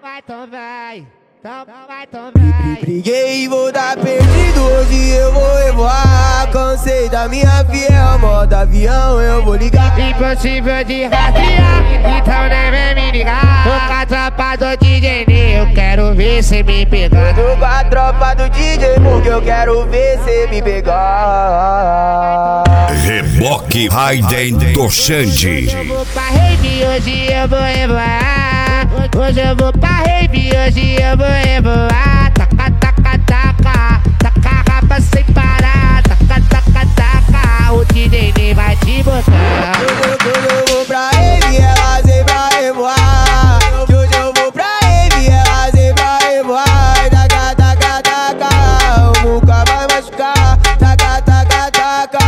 Então vai. Briguei e vou dar perdido, hoje eu vou revoar. Cansei da minha fiel, modo avião eu vou ligar. Impossível de rastrear, então nem vem me ligar. Tô com a tropa do DJ Ney, eu quero ver cê me pegar. Tô com a tropa do DJ porque eu quero ver cê me pegar. Reboque Raiden do Xande. Hoje eu vou pra rave, hoje eu vou revoar. Hoje eu vou pra rave, hoje eu vou revoar. Taca, taca, taca, taca rapa sem parar. Taca, taca, taca, o DJ Ney vai te botar. Hoje eu vou pra rave, ela sempre vai revoar. Hoje eu vou pra rave, ela sempre vai revoar. Taca, taca, taca, o nunca vai machucar. Taca, taca, taca.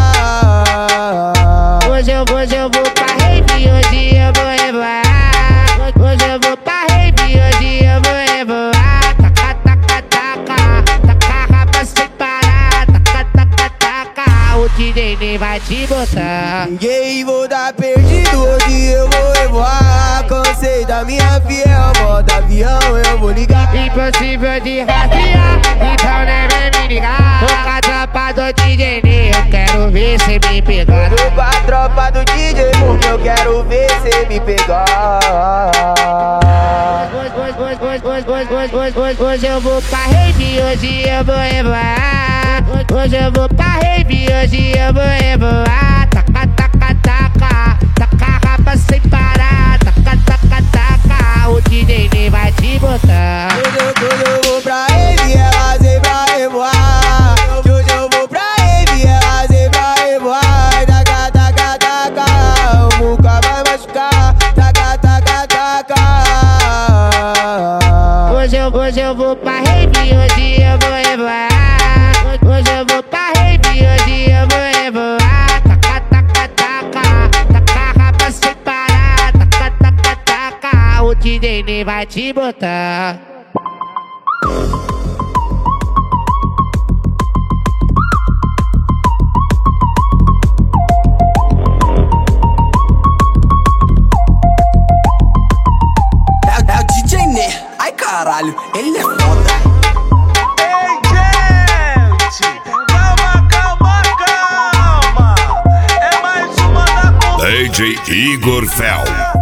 Hoje eu vou pra rave, hoje eu vou revoar. Hoje eu vou pra rave, hoje eu vou revoar. Taca, taca, taca, taca rapa sem parar. Taca, taca, taca, o DJ Ney vai te botar. Ninguém vou dar perdido, hoje eu vou revoar. Cansei da minha fiel, modo avião eu vou ligar. Impossível de rastrear, então nem vem me ligar. Tô com a tropa do DJ Ney, eu quero ver cê me pegar. Tô com a tropa do DJ porque eu quero ver cê me pegar. Hoje eu vou pra rave, hoje eu vou revoar. Hoje eu vou pra rave, hoje eu vou revoar. Taca, taca, taca, taca rapa sem parar. Taca, taca, taca, o DJ Ney vai te botar. Hoje eu vou pra rave, ela sempre vai revoar. Hoje eu vou pra rave, ela sempre vai revoar. Taca, taca, taca, nunca vai machucar. Taca, taca, taca. Hoje eu vou pra rave, hoje eu vou revoar. Hoje eu vou pra rave, hoje eu vou revoar. Taca, taca, taca, taca rapa sem parar. Taca, taca, taca, o DJ Ney vai te botar. É o DJ Ney, ai caralho, ele é foda. Ei, gente, calma, calma, calma. É mais uma da DJ Igor Fel.